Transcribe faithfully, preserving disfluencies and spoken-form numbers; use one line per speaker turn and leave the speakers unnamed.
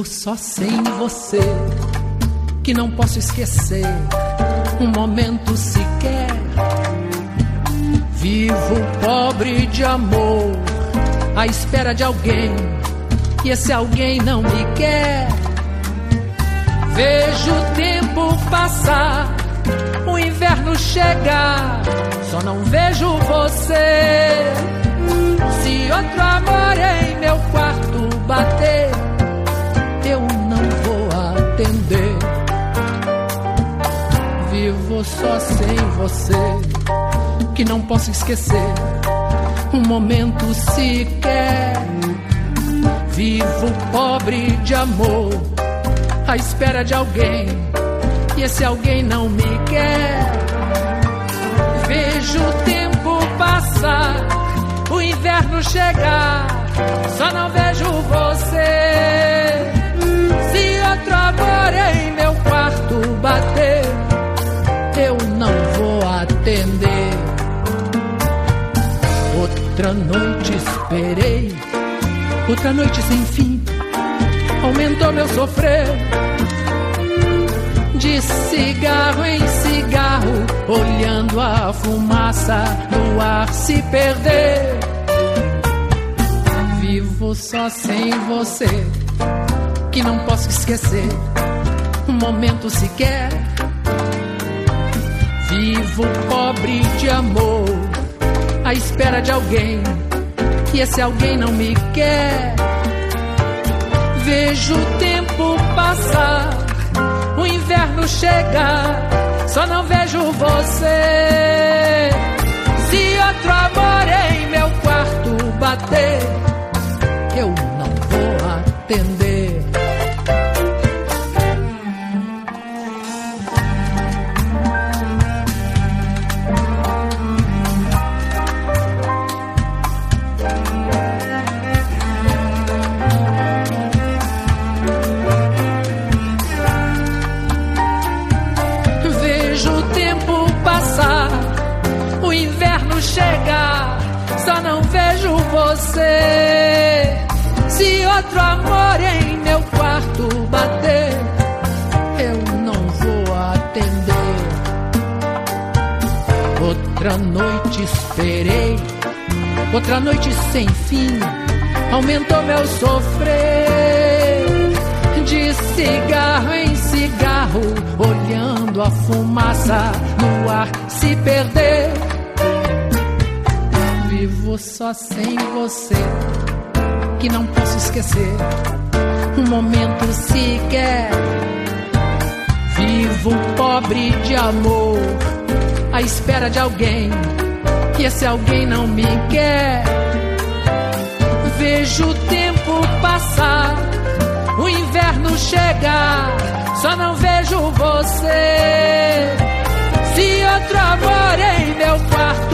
só sem você, que não posso esquecer um momento sequer. Vivo pobre de amor, à espera de alguém, e esse alguém não me quer. Vejo o tempo passar, o inverno chegar, só não vejo você. Se outro amor em meu quarto bater, eu não vou atender. Vivo só sem você, que não posso esquecer um momento sequer. Vivo pobre de amor, à espera de alguém, e esse alguém não me quer. Vejo o tempo passar, o inverno chegar, só não vejo você. Se outro amor em meu quarto bater, eu não vou atender. Outra noite esperei, outra noite sem fim, aumentou meu sofrer. De cigarro em cigarro, olhando a fumaça no ar se perder. Vivo só sem você, que não posso esquecer um momento sequer. Vivo pobre de amor, à espera de alguém, e esse alguém não me quer. Vejo o tempo passar, o inverno chegar, só não vejo você. Se outro amor em meu quarto bater, eu não vou atender. Chegar, só não vejo você. Se outro amor em meu quarto bater, eu não vou atender. Outra noite esperei, outra noite sem fim, aumentou meu sofrer. De cigarro em cigarro, olhando a fumaça no ar se perder. Vivo só sem você, que não posso esquecer um momento sequer. Vivo pobre de amor, à espera de alguém, e esse alguém não me quer. Vejo o tempo passar, o inverno chegar, só não vejo você. Se outro amor em meu quarto